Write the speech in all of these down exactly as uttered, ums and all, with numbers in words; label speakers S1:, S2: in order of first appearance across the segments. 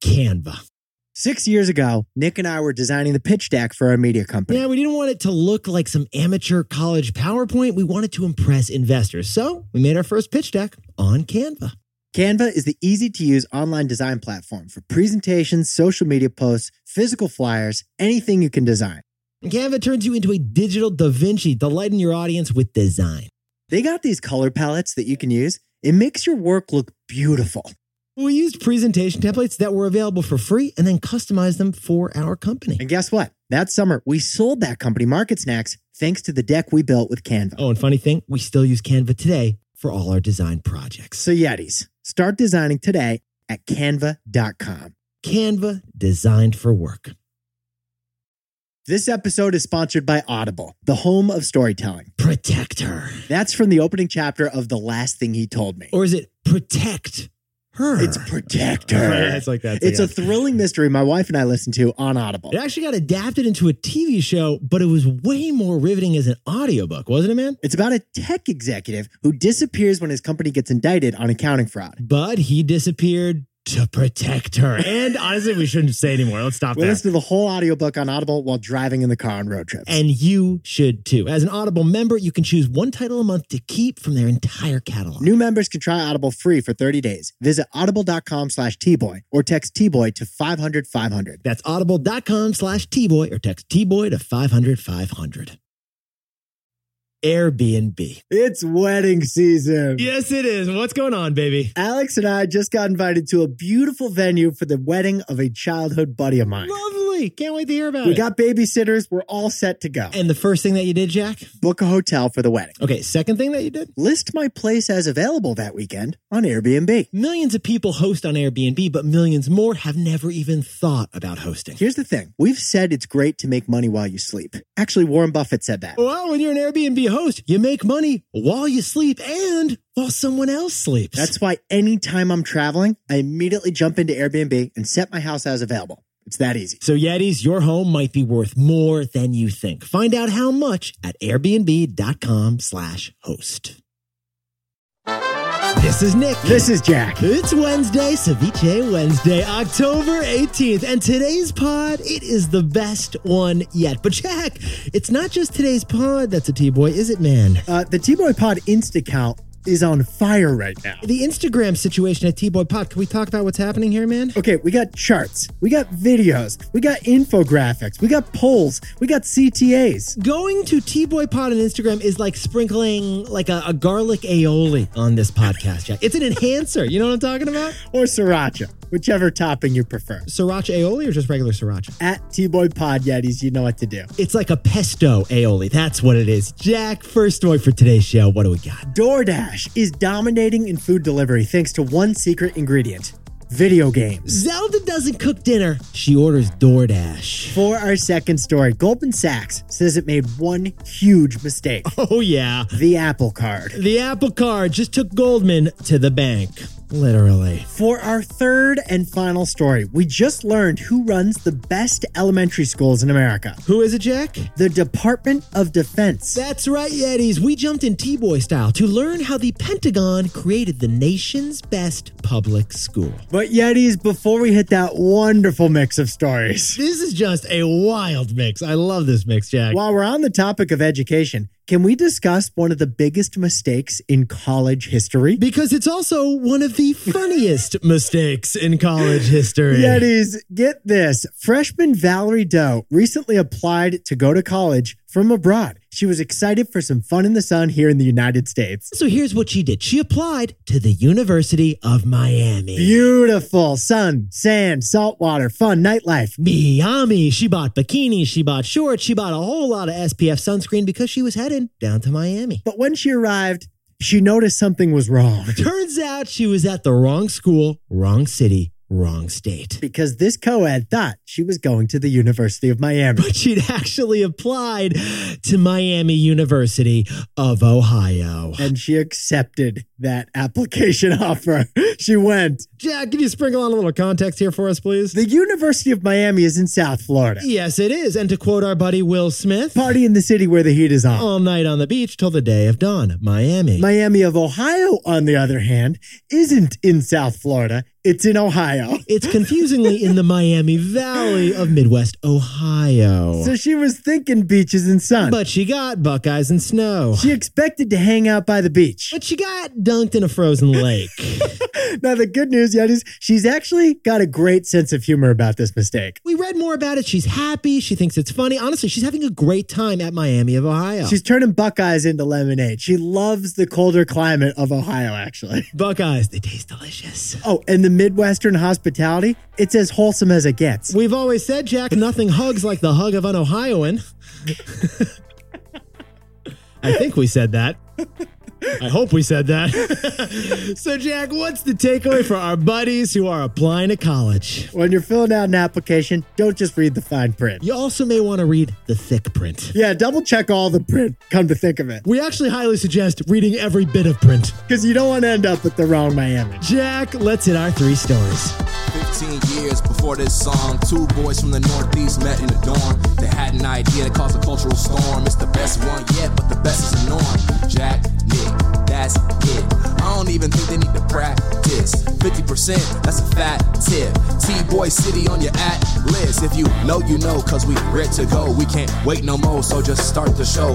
S1: Canva.
S2: Six years ago, Nick and I were designing the pitch deck for our media company.
S1: Yeah, we didn't want it to look like some amateur college PowerPoint. We wanted to impress investors. So we made our first pitch deck on Canva.
S2: Canva is the easy-to-use online design platform for presentations, social media posts, physical flyers, anything you can design.
S1: And Canva turns you into a digital Da Vinci, delighting your audience with design.
S2: They got these color palettes that you can use. It makes your work look beautiful.
S1: We used presentation templates that were available for free and then customized them for our company.
S2: And guess what? That summer, we sold that company Market Snacks thanks to the deck we built with Canva.
S1: Oh, and funny thing, we still use Canva today for all our design projects.
S2: So Yetis, start designing today at canva dot com.
S1: Canva, designed for work.
S2: This episode is sponsored by Audible, the home of storytelling.
S1: Protect her.
S2: That's from the opening chapter of The Last Thing He Told Me.
S1: Or is it protect her?
S2: It's Protect Her.
S1: Yeah, it's like that.
S2: It's a thrilling mystery my wife and I listened to on Audible.
S1: It actually got adapted into a T V show, but it was way more riveting as an audiobook, wasn't it, man?
S2: It's about a tech executive who disappears when his company gets indicted on accounting fraud.
S1: But he disappeared to protect her. And honestly, we shouldn't say anymore. Let's stop
S2: We
S1: there.
S2: listen to the whole audiobook on Audible while driving in the car on road trips.
S1: And you should too. As an Audible member, you can choose one title a month to keep from their entire catalog.
S2: New members can try Audible free for thirty days. Visit audible.com slash T-Boy or text T-Boy to five hundred five hundred.
S1: That's audible.com slash T-Boy or text T-Boy to five hundred five hundred. Airbnb.
S2: It's wedding season.
S1: Yes, it is. What's going on, baby?
S2: Alex and I just got invited to a beautiful venue for the wedding of a childhood buddy of mine.
S1: Lovely. Can't wait to hear about
S2: We
S1: it.
S2: got babysitters. We're all set to go.
S1: And the first thing that you did, Jack?
S2: Book a hotel for the wedding.
S1: Okay, second thing that you did?
S2: List my place as available that weekend on Airbnb.
S1: Millions of people host on Airbnb, but millions more have never even thought about hosting.
S2: Here's the thing. We've said it's great to make money while you sleep. Actually, Warren Buffett said that.
S1: Well, when you're an Airbnb host, you make money while you sleep and while someone else sleeps.
S2: That's why anytime I'm traveling, I immediately jump into Airbnb and set my house as available. It's that easy.
S1: So Yetis, your home might be worth more than you think. Find out how much at airbnb.com slash host. This is Nick.
S2: This is Jack.
S1: It's Wednesday, Ceviche Wednesday, October eighteenth. And today's pod, it is the best one yet. But Jack, it's not just today's pod that's a T-Boy, is it, man?
S2: Uh, the T-Boy Pod Instacount is on fire right now.
S1: The Instagram situation at T-Boy Pod, can we talk about what's happening here, man?
S2: Okay, we got charts, we got videos, we got infographics, we got polls, we got C T As.
S1: Going to T-Boy Pod on Instagram is like sprinkling like a, a garlic aioli on this podcast, Jack. It's an enhancer. You know what I'm talking about?
S2: Or sriracha, whichever topping you prefer.
S1: Sriracha aioli or just regular sriracha?
S2: At T-Boy Pod Yetis, you know what to do.
S1: It's like a pesto aioli. That's what it is. Jack, first story for today's show. What do we got?
S2: DoorDash is dominating in food delivery thanks to one secret ingredient: video games.
S1: Zelda doesn't cook dinner. She orders DoorDash.
S2: For our second story, Goldman Sachs says it made one huge mistake.
S1: Oh, yeah.
S2: The Apple Card.
S1: The Apple Card just took Goldman to the bank. Literally.
S2: For our third and final story, we just learned who runs the best elementary schools in America.
S1: Who is it, Jack?
S2: The Department of Defense.
S1: That's right, Yetis. We jumped in T-Boy style to learn how the Pentagon created the nation's best public school.
S2: But Yetis, before we hit that wonderful mix of stories,
S1: This is just a wild mix. I love this mix, Jack.
S2: while we're on the topic of education, can we discuss one of the biggest mistakes in college history?
S1: Because it's also one of the funniest mistakes in college history.
S2: Yetis, get this. Freshman Valerie Doe recently applied to go to college from abroad. She was excited for some fun in the sun here in the United States.
S1: So here's what she did. She applied to the University of Miami.
S2: Beautiful. Sun, sand, salt water, fun, nightlife.
S1: Miami. She bought bikinis. She bought shorts. She bought a whole lot of S P F sunscreen because she was headed down to Miami.
S2: But when she arrived, she noticed something was wrong.
S1: Turns out she was at the wrong school, wrong city, wrong state.
S2: Because this co-ed thought she was going to the University of Miami.
S1: But she'd actually applied to Miami University of Ohio.
S2: And she accepted that application offer. She went.
S1: Jack, can you sprinkle on a little context here for us, please?
S2: The University of Miami is in South Florida.
S1: Yes, it is. And to quote our buddy Will Smith,
S2: Party in the city where the heat is on.
S1: all night on the beach till the day of dawn, Miami.
S2: Miami of Ohio, on the other hand, isn't in South Florida. It's in Ohio.
S1: It's confusingly in the Miami Valley of Midwest Ohio.
S2: So she was thinking beaches and sun.
S1: But she got Buckeyes and snow.
S2: She expected to hang out by the beach.
S1: But she got dunked in a frozen lake.
S2: Now, the good news yet is she's actually got a great sense of humor about this mistake.
S1: We read more about it. She's happy. She thinks it's funny. Honestly, she's having a great time at Miami of Ohio.
S2: She's turning Buckeyes into lemonade. She loves the colder climate of Ohio, actually.
S1: Buckeyes, they taste delicious.
S2: Oh, and the Midwestern hospitality, it's as wholesome as it gets.
S1: We've always said, Jack, nothing hugs like the hug of an Ohioan. I think we said that. I hope we said that. So, Jack, what's the takeaway for our buddies who are applying to college?
S2: When you're filling out an application, don't just read the fine print.
S1: You also may want to read the thick print.
S2: Yeah, double check all the print, come to think of it.
S1: We actually highly suggest reading every bit of print.
S2: Because you don't want to end up with the wrong Miami.
S1: Jack, let's hit our three stories.
S3: fifteen years before this song, two boys from the Northeast met in the dorm. They had an idea that caused a cultural storm. It's the best one yet, but the best is the norm. Jack, Nick, that's it. I don't even think they need to practice. fifty percent, that's a fat tip. T-Boy City on your at list. If you know, you know, cause we ready to go. We can't wait no more, so just start the show.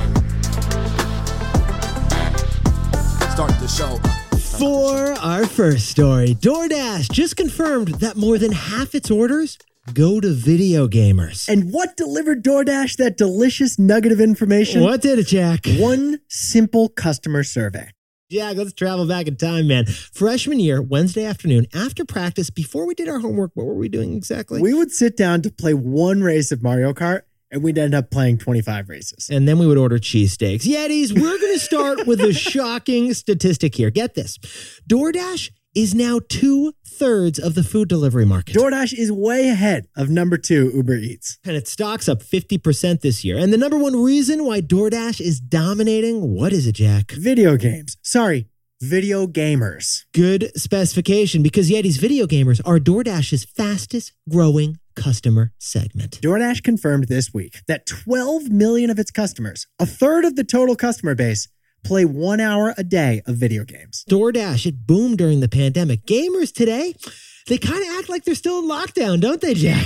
S3: Start the show.
S1: For our first story, DoorDash just confirmed that more than half its orders go to video gamers.
S2: And what delivered DoorDash that delicious nugget of information?
S1: What did it, Jack?
S2: One simple customer survey.
S1: Jack, let's travel back in time, man. Freshman year, Wednesday afternoon, after practice, before we did our homework, what were we doing exactly?
S2: We would sit down to play one race of Mario Kart, and we'd end up playing twenty-five races.
S1: And then we would order cheesesteaks. Yetis, we're going to start with a shocking statistic here. Get this. DoorDash is now two-thirds of the food delivery market.
S2: DoorDash is way ahead of number two, Uber Eats.
S1: And its stock's up fifty percent this year. And the number one reason why DoorDash is dominating, what is it, Jack?
S2: Video games. Sorry, video gamers.
S1: Good specification, because Yetis video gamers are DoorDash's fastest growing customer segment.
S2: DoorDash confirmed this week that twelve million of its customers, a third of the total customer base, play one hour a day of video games.
S1: DoorDash, it boomed during the pandemic. Gamers today, they kind of act like they're still in lockdown, don't they, Jack?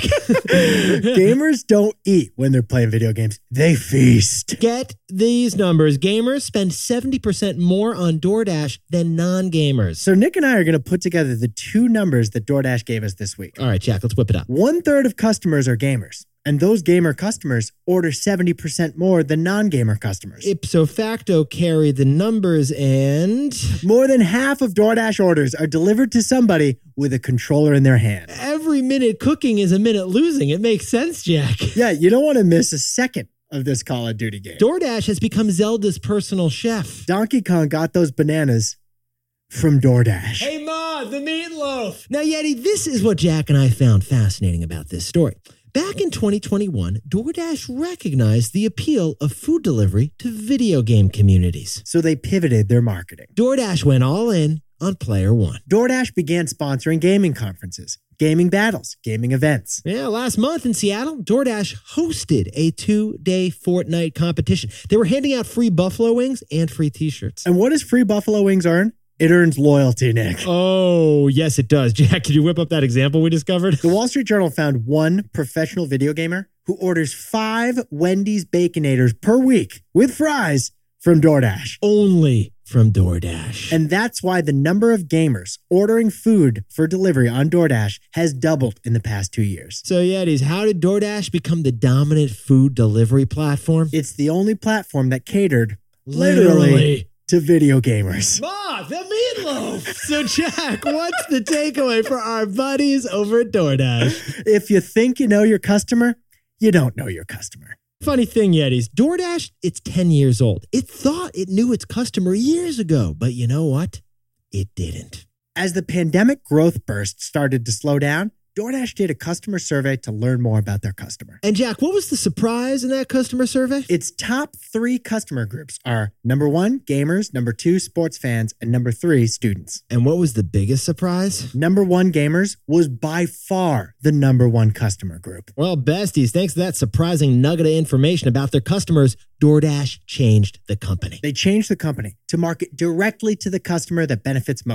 S2: Gamers don't eat when they're playing video games. They feast.
S1: Get these numbers. Gamers spend seventy percent more on DoorDash than non-gamers.
S2: So Nick and I are going to put together the two numbers that DoorDash gave us this week.
S1: All right, Jack, let's whip it up.
S2: One third of customers are gamers. And those gamer customers order seventy percent more than non-gamer customers.
S1: Ipso facto carry the numbers, and
S2: more than half of DoorDash orders are delivered to somebody with a controller in their hand.
S1: Every minute cooking is a minute losing. It makes sense, Jack.
S2: Yeah, you don't want to miss a second of this Call of Duty game.
S1: DoorDash has become Zelda's personal chef.
S2: Donkey Kong got those bananas from DoorDash.
S1: Hey, Ma, the meatloaf. Now, Yeti, this is what Jack and I found fascinating about this story. Back in twenty twenty-one, DoorDash recognized the appeal of food delivery to video game communities.
S2: So they pivoted their marketing.
S1: DoorDash went all in on Player One.
S2: DoorDash began sponsoring gaming conferences, gaming battles, gaming events.
S1: Yeah, last month in Seattle, DoorDash hosted a two-day Fortnite competition. They were handing out free buffalo wings and free t-shirts.
S2: And what does free buffalo wings earn? It earns loyalty, Nick.
S1: Oh, yes, it does. Jack, could you whip up that example we discovered?
S2: The Wall Street Journal found one professional video gamer who orders five Wendy's Baconators per week with fries from DoorDash.
S1: Only from DoorDash.
S2: And that's why the number of gamers ordering food for delivery on DoorDash has doubled in the past two years.
S1: So, Yetis, how did DoorDash become the dominant food delivery platform?
S2: It's the only platform that catered
S1: Literally.
S2: literally to video gamers.
S1: Ma, the meatloaf. So, Jack, what's the takeaway for our buddies over at DoorDash?
S2: If you think you know your customer, you don't know your customer.
S1: Funny thing, Yetis, DoorDash, it's ten years old. It thought it knew its customer years ago, but you know what? It didn't.
S2: As the pandemic growth burst started to slow down, DoorDash did a customer survey to learn more about their customer.
S1: And Jack, what was the surprise in that customer survey?
S2: Its top three customer groups are number one, gamers, number two, sports fans, and number three, students.
S1: And what was the biggest surprise?
S2: Number one, gamers, was by far the number one customer group.
S1: Well, besties, thanks to that surprising nugget of information about their customers, DoorDash changed the company.
S2: They changed the company to market directly to the customer that benefits most.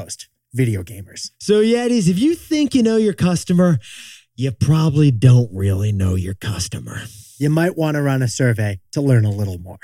S2: video gamers.
S1: So, Yetis, if you think you know your customer, you probably don't really know your customer.
S2: You might want to run a survey to learn a little more.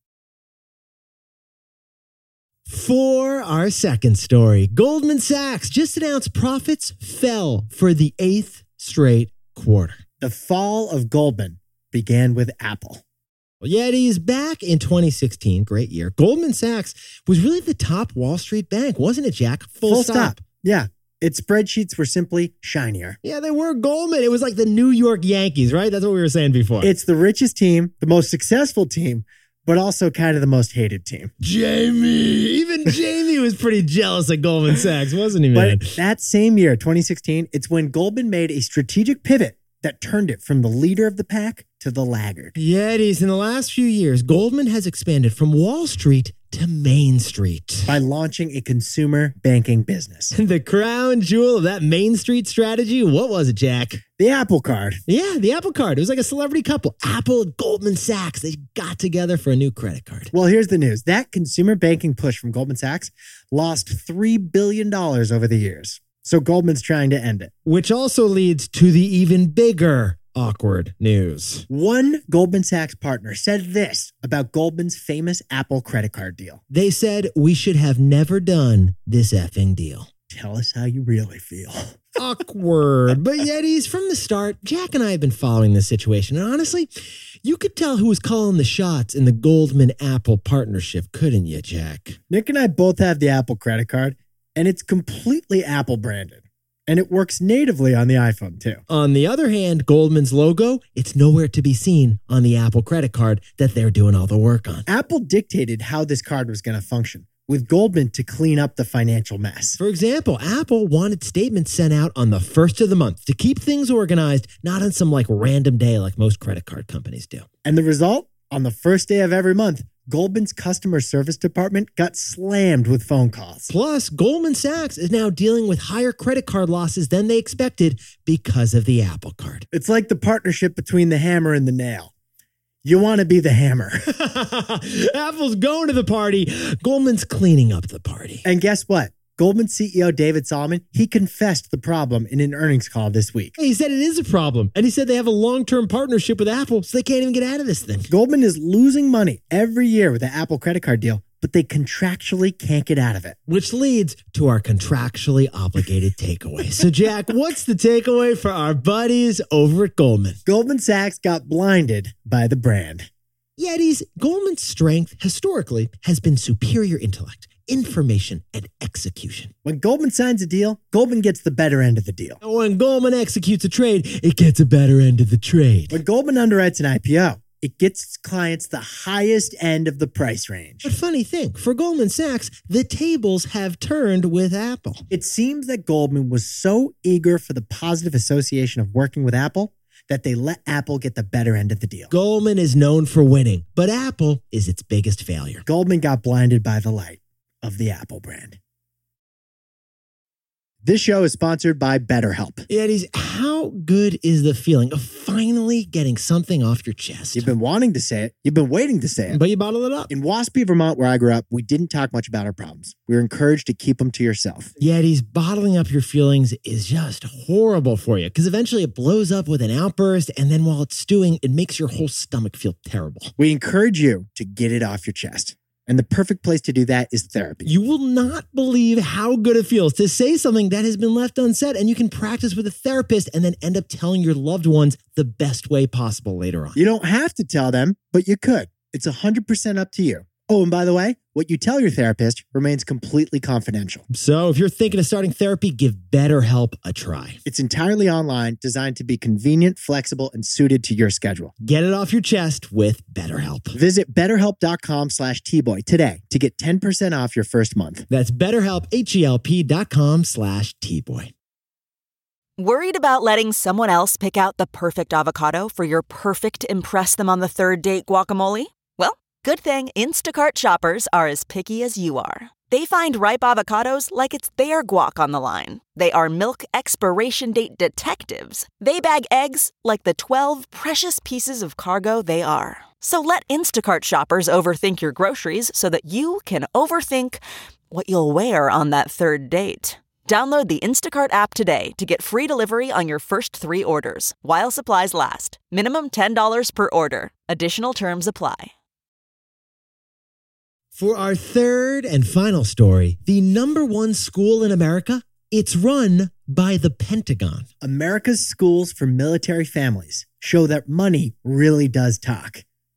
S1: For our second story, Goldman Sachs just announced profits fell for the eighth straight quarter.
S2: The fall of Goldman began with Apple.
S1: Well, Yetis, back in twenty sixteen, great year, Goldman Sachs was really the top Wall Street bank, wasn't it, Jack? Full,
S2: Full
S1: stop.
S2: stop. Yeah. Its spreadsheets were simply shinier.
S1: Yeah, they were Goldman. It was like the New York Yankees, right? That's what we were saying before.
S2: It's the richest team, the most successful team, but also kind of the most hated team.
S1: Jamie. Even Jamie was pretty jealous of Goldman Sachs, wasn't he, man?
S2: But that same year, twenty sixteen, it's when Goldman made a strategic pivot that turned it from the leader of the pack to the laggard.
S1: Yetis, in the last few years, Goldman has expanded from Wall Street to Main Street
S2: by launching a consumer banking business.
S1: The crown jewel of that Main Street strategy, what was it, Jack?
S2: The Apple Card.
S1: Yeah, the Apple Card. It was like a celebrity couple. Apple and Goldman Sachs. They got together for a new credit card.
S2: Well, here's the news. That consumer banking push from Goldman Sachs lost three billion dollars over the years. So Goldman's trying to end it.
S1: Which also leads to the even bigger awkward news.
S2: One Goldman Sachs partner said this about Goldman's famous Apple credit card deal.
S1: They said we should have never done this effing deal.
S2: Tell us how you really feel.
S1: Awkward. But Yetis, from the start, Jack and I have been following this situation. And honestly, you could tell who was calling the shots in the Goldman-Apple partnership, couldn't you, Jack?
S2: Nick and I both have the Apple credit card, and it's completely Apple branded. And it works natively on the iPhone, too.
S1: On the other hand, Goldman's logo, it's nowhere to be seen on the Apple credit card that they're doing all the work on.
S2: Apple dictated how this card was going to function, with Goldman to clean up the financial mess.
S1: For example, Apple wanted statements sent out on the first of the month to keep things organized, not on some like random day like most credit card companies do.
S2: And the result? On the first day of every month, Goldman's customer service department got slammed with phone calls.
S1: Plus, Goldman Sachs is now dealing with higher credit card losses than they expected because of the Apple Card.
S2: It's like the partnership between the hammer and the nail. You want to be the hammer.
S1: Apple's going to the party. Goldman's cleaning up the party.
S2: And guess what? Goldman C E O David Solomon, he confessed the problem in an earnings call this week.
S1: He said it is a problem. And he said they have a long-term partnership with Apple, so they can't even get out of this thing.
S2: Goldman is losing money every year with the Apple credit card deal, but they contractually can't get out of it.
S1: Which leads to our contractually obligated takeaway. So, Jack, what's the takeaway for our buddies over at Goldman?
S2: Goldman Sachs got blinded by the brand.
S1: Yetis, Goldman's strength historically has been superior intellect, information, and execution.
S2: When Goldman signs a deal, Goldman gets the better end of the deal.
S1: And when Goldman executes a trade, it gets a better end of the trade.
S2: When Goldman underwrites an I P O, it gets its clients the highest end of the price range.
S1: But funny thing, for Goldman Sachs, the tables have turned with Apple.
S2: It seems that Goldman was so eager for the positive association of working with Apple that they let Apple get the better end of the deal.
S1: Goldman is known for winning, but Apple is its biggest failure.
S2: Goldman got blinded by the light of the Apple brand. This show is sponsored by BetterHelp.
S1: Yetis, how good is the feeling of finally getting something off your chest?
S2: You've been wanting to say it. You've been waiting to say it.
S1: But you bottle it up.
S2: In Waspy, Vermont, where I grew up, we didn't talk much about our problems. We were encouraged to keep them to yourself.
S1: Yetis, bottling up your feelings is just horrible for you because eventually it blows up with an outburst, and then while it's stewing, it makes your whole stomach feel terrible.
S2: We encourage you to get it off your chest. And the perfect place to do that is therapy.
S1: You will not believe how good it feels to say something that has been left unsaid, and you can practice with a therapist and then end up telling your loved ones the best way possible later on.
S2: You don't have to tell them, but you could. It's one hundred percent up to you. Oh, and by the way, what you tell your therapist remains completely confidential.
S1: So if you're thinking of starting therapy, give BetterHelp a try.
S2: It's entirely online, designed to be convenient, flexible, and suited to your schedule.
S1: Get it off your chest with BetterHelp.
S2: Visit betterhelp.com slash tboy today to get ten percent off your first month.
S1: That's BetterHelp, H-E-L-P dot com slash T-Boy.
S4: Worried about letting someone else pick out the perfect avocado for your perfect impress them on the third date guacamole? Well, good thing Instacart shoppers are as picky as you are. They find ripe avocados like it's their guac on the line. They are milk expiration date detectives. They bag eggs like the twelve precious pieces of cargo they are. So let Instacart shoppers overthink your groceries so that you can overthink what you'll wear on that third date. Download the Instacart app today to get free delivery on your first three orders, while supplies last. Minimum ten dollars per order. Additional terms apply.
S1: For our third and final story, the number one school in America, it's run by the Pentagon.
S2: America's schools for military families show that money really does talk.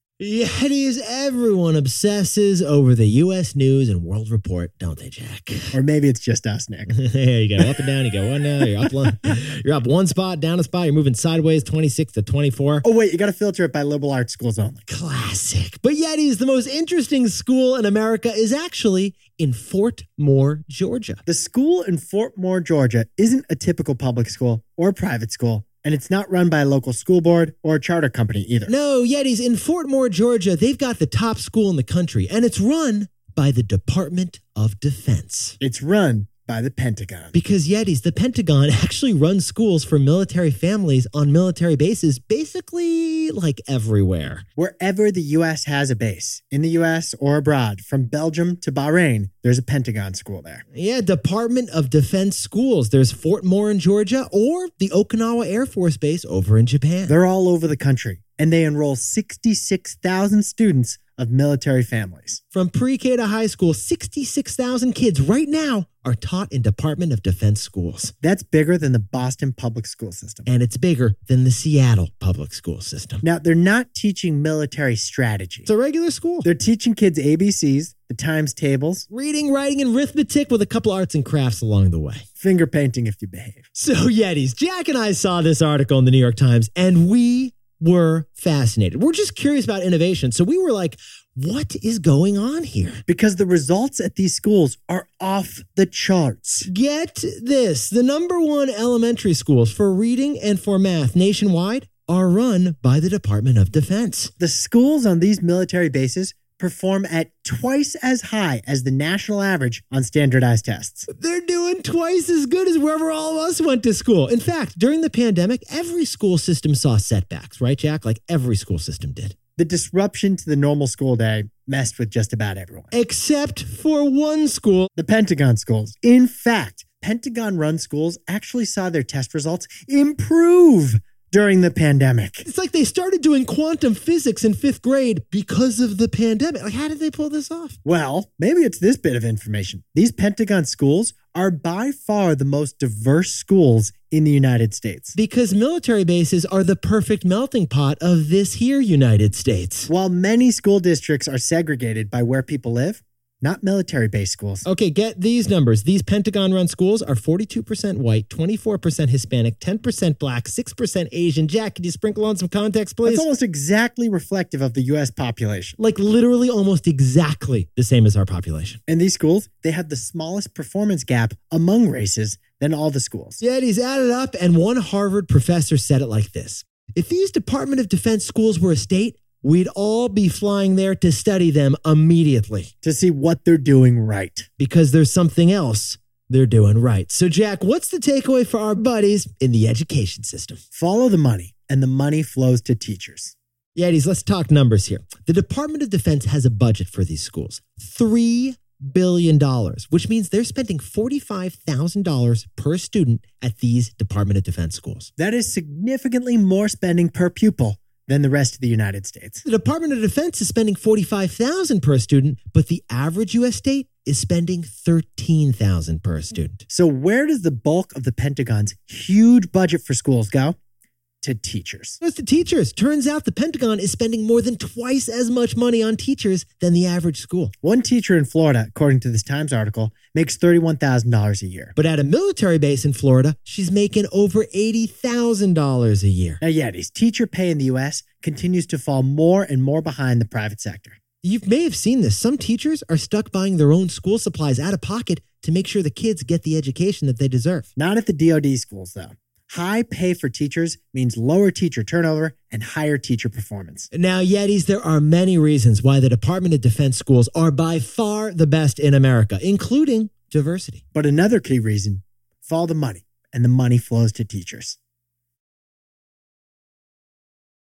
S1: Yetis, everyone obsesses over the U S News and World Report, don't they, Jack?
S2: Or maybe it's just us, Nick.
S1: There you go. Up and down. You go one now. You're up, one, you're up one spot, down a spot. You're moving sideways, twenty-six to twenty-four.
S2: Oh, wait, you got to filter it by liberal arts schools only.
S1: Classic. But Yetis, the most interesting school in America is actually in Fort Moore, Georgia.
S2: The school in Fort Moore, Georgia isn't a typical public school or private school. And it's not run by a local school board or a charter company either.
S1: No, Yetis, in Fort Moore, Georgia, they've got the top school in the country, and it's run by the Department of Defense.
S2: It's run by the Pentagon.
S1: Because, Yetis, the Pentagon actually runs schools for military families on military bases, basically like everywhere.
S2: Wherever the U S has a base, in the U S or abroad, from Belgium to Bahrain, there's a Pentagon school there.
S1: Yeah, Department of Defense schools. There's Fort Moore in Georgia or the Okinawa Air Force Base over in Japan.
S2: They're all over the country, and they enroll sixty-six thousand students of military families.
S1: From pre-K to high school, sixty-six thousand kids right now are taught in Department of Defense schools.
S2: That's bigger than the Boston public school system.
S1: And it's bigger than the Seattle public school system.
S2: Now, they're not teaching military strategy.
S1: It's a regular school.
S2: They're teaching kids A B Cs, the times tables,
S1: reading, writing, and arithmetic with a couple arts and crafts along the way.
S2: Finger painting if you behave.
S1: So, Yetis, Jack and I saw this article in the New York Times, and we were fascinated. We're just curious about innovation. So we were like, what is going on here?
S2: Because the results at these schools are off the charts.
S1: Get this. The number one elementary schools for reading and for math nationwide are run by the Department of Defense.
S2: The schools on these military bases perform at twice as high as the national average on standardized tests.
S1: They're doing twice as good as wherever all of us went to school. In fact, during the pandemic, every school system saw setbacks, right, Jack? Like every school system did.
S2: The disruption to the normal school day messed with just about everyone.
S1: Except for one school.
S2: The Pentagon schools. In fact, Pentagon-run schools actually saw their test results improve during the pandemic.
S1: It's like they started doing quantum physics in fifth grade because of the pandemic. Like, how did they pull this off?
S2: Well, maybe it's this bit of information. These Pentagon schools are by far the most diverse schools in the United States.
S1: Because military bases are the perfect melting pot of this here United States.
S2: While many school districts are segregated by where people live, not military-based schools.
S1: Okay, get these numbers. These Pentagon-run schools are forty-two percent white, twenty-four percent Hispanic, ten percent black, six percent Asian. Jack, could you sprinkle on some context, please?
S2: That's almost exactly reflective of the U S population.
S1: Like literally almost exactly the same as our population.
S2: And these schools, they have the smallest performance gap among races than all the schools.
S1: Yeah, he's added up, and one Harvard professor said it like this. If these Department of Defense schools were a state, we'd all be flying there to study them immediately.
S2: To see what they're doing right.
S1: Because there's something else they're doing right. So, Jack, what's the takeaway for our buddies in the education system?
S2: Follow the money, and the money flows to teachers.
S1: Yetis, let's talk numbers here. The Department of Defense has a budget for these schools. Three billion dollars, which means they're spending forty-five thousand dollars per student at these Department of Defense schools.
S2: That is significantly more spending per pupil than the rest of the United States.
S1: The Department of Defense is spending forty-five thousand dollars per student, but the average U S state is spending thirteen thousand dollars per student.
S2: So where does the bulk of the Pentagon's huge budget for schools go? To teachers.
S1: It's to teachers. Turns out the Pentagon is spending more than twice as much money on teachers than the average school.
S2: One teacher in Florida, according to this Times article, makes thirty-one thousand dollars a year.
S1: But at a military base in Florida, she's making over eighty thousand dollars a year.
S2: Now, Yetis, teacher pay in the U S continues to fall more and more behind the private sector.
S1: You may have seen this. Some teachers are stuck buying their own school supplies out of pocket to make sure the kids get the education that they deserve.
S2: Not at the D O D schools, though. High pay for teachers means lower teacher turnover and higher teacher performance.
S1: Now, Yetis, there are many reasons why the Department of Defense schools are by far the best in America, including diversity.
S2: But another key reason, follow the money, and the money flows to teachers.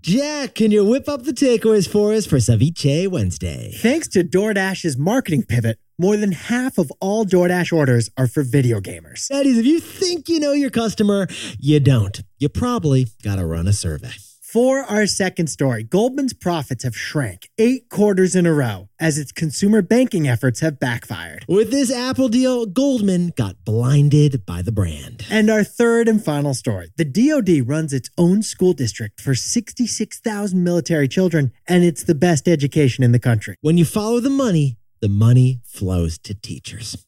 S1: Jack, can you whip up the takeaways for us for Ceviche Wednesday?
S2: Thanks to DoorDash's marketing pivot, more than half of all DoorDash orders are for video gamers.
S1: That is, if you think you know your customer, you don't. You probably got to run a survey.
S2: For our second story, Goldman's profits have shrank eight quarters in a row as its consumer banking efforts have backfired.
S1: With this Apple deal, Goldman got blinded by the brand.
S2: And our third and final story, the D O D runs its own school district for sixty-six thousand military children, and it's the best education in the country.
S1: When you follow the money, the money flows to teachers.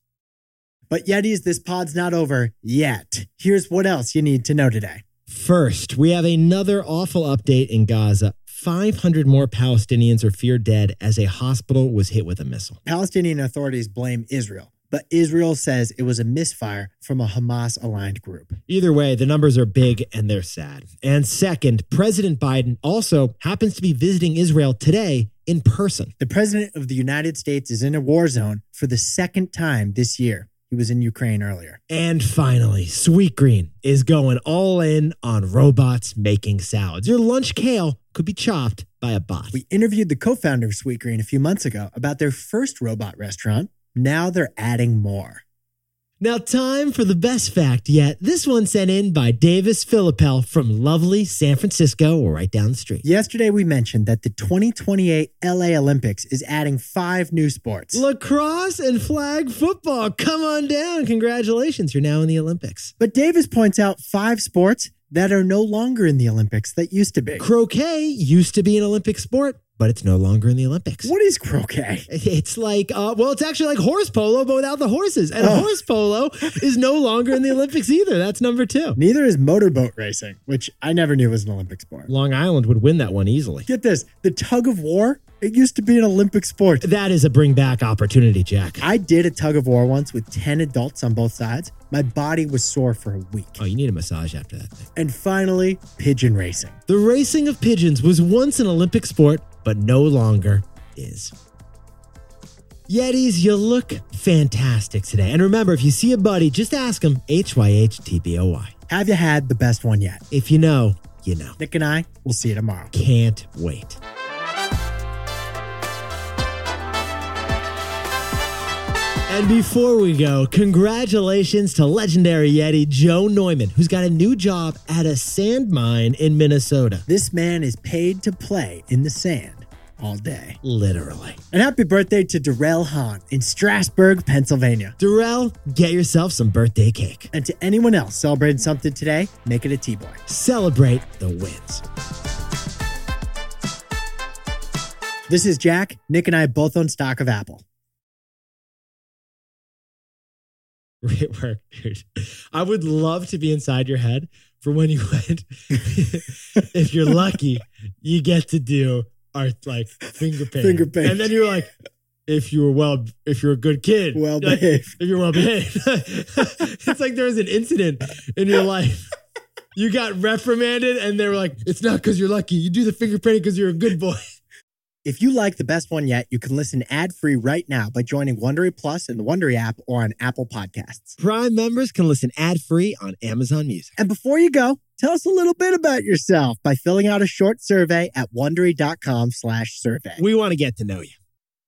S2: But Yetis, this pod's not over yet. Here's what else you need to know today.
S1: First, we have another awful update in Gaza. five hundred more Palestinians are feared dead as a hospital was hit with a missile.
S2: Palestinian authorities blame Israel, but Israel says it was a misfire from a Hamas-aligned group.
S1: Either way, the numbers are big and they're sad. And second, President Biden also happens to be visiting Israel today in person.
S2: The President of the United States is in a war zone for the second time this year. He was in Ukraine earlier.
S1: And finally, Sweetgreen is going all in on robots making salads. Your lunch kale could be chopped by a bot.
S2: We interviewed the co-founder of Sweetgreen a few months ago about their first robot restaurant. Now they're adding more.
S1: Now, time for the best fact yet. This one sent in by Davis Philippel from lovely San Francisco, right down the street.
S2: Yesterday, we mentioned that the twenty twenty-eight L A Olympics is adding five new sports.
S1: Lacrosse and flag football. Come on down. Congratulations. You're now in the Olympics.
S2: But Davis points out five sports that are no longer in the Olympics that used to be.
S1: Croquet used to be an Olympic sport, but it's no longer in the Olympics.
S2: What is croquet?
S1: It's like, uh, well, it's actually like horse polo, but without the horses. And
S2: Oh.
S1: horse polo is no longer in the Olympics either. That's number two.
S2: Neither is motorboat racing, which I never knew was an Olympic sport.
S1: Long Island would win that one easily.
S2: Get this, the tug of war, it used to be an Olympic sport.
S1: That is a bring back opportunity, Jack.
S2: I did a tug of war once with ten adults on both sides. My body was sore for a week.
S1: Oh, you need a massage after that thing.
S2: And finally, pigeon racing.
S1: The racing of pigeons was once an Olympic sport, but no longer is. Yetis, you look fantastic today. And remember, if you see a buddy, just ask him H Y H T B O Y.
S2: Have you had the best one yet?
S1: If you know, you know.
S2: Nick and I will see you tomorrow.
S1: Can't wait. And before we go, congratulations to legendary Yeti Joe Neumann, who's got a new job at a sand mine in Minnesota.
S2: This man is paid to play in the sand all day.
S1: Literally.
S2: And happy birthday to Darrell Hahn in Strasburg, Pennsylvania.
S1: Darrell, get yourself some birthday cake.
S2: And to anyone else celebrating something today, make it a T-Boy.
S1: Celebrate the wins.
S2: This is Jack. Nick and I both own stock of Apple.
S1: Great work, dude. I would love to be inside your head for when you went. If you're lucky, you get to do our like finger paint.
S2: Finger paint.
S1: And then you're like, if you were well, if you're a good kid,
S2: Well
S1: like,
S2: behaved.
S1: if you're well behaved. It's like there was an incident in your life. You got reprimanded, and they were like, "It's not because you're lucky. You do the finger painting because you're a good boy."
S2: If you like the best one yet, you can listen ad-free right now by joining Wondery Plus in the Wondery app or on Apple Podcasts.
S1: Prime members can listen ad-free on Amazon Music.
S2: And before you go, tell us a little bit about yourself by filling out a short survey at Wondery dot com slash survey.
S1: We want to get to know you.